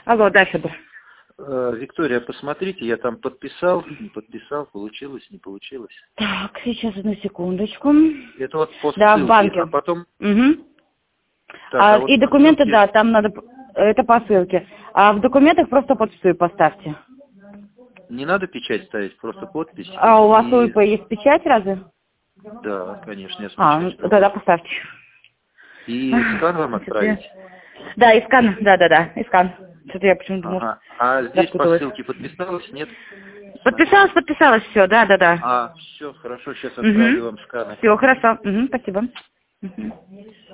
Алло, да, Федор. Виктория, посмотрите, я там подписал, не подписал, получилось, не получилось. Так, сейчас одну секундочку. Это вот по Да, в ссылке, банке. а потом... Угу. Так, вот и по документы, ссылке... да, там надо... Это по ссылке. А в документах просто подпись поставьте. Не надо печать ставить, просто подпись. А у вас у И... ИП есть печать разве? Да, конечно, я с Ну, печатью тогда работаю. поставьте. И скан вам отправить? Да, и скан, да, и скан. Что-то я почему-то думала, Ага. А здесь по запуталась. ссылке подписалась, нет? Смотрю. Подписалась, все, да. Все, хорошо, сейчас отправлю вам сканы. Все, хорошо. Спасибо. Мгм.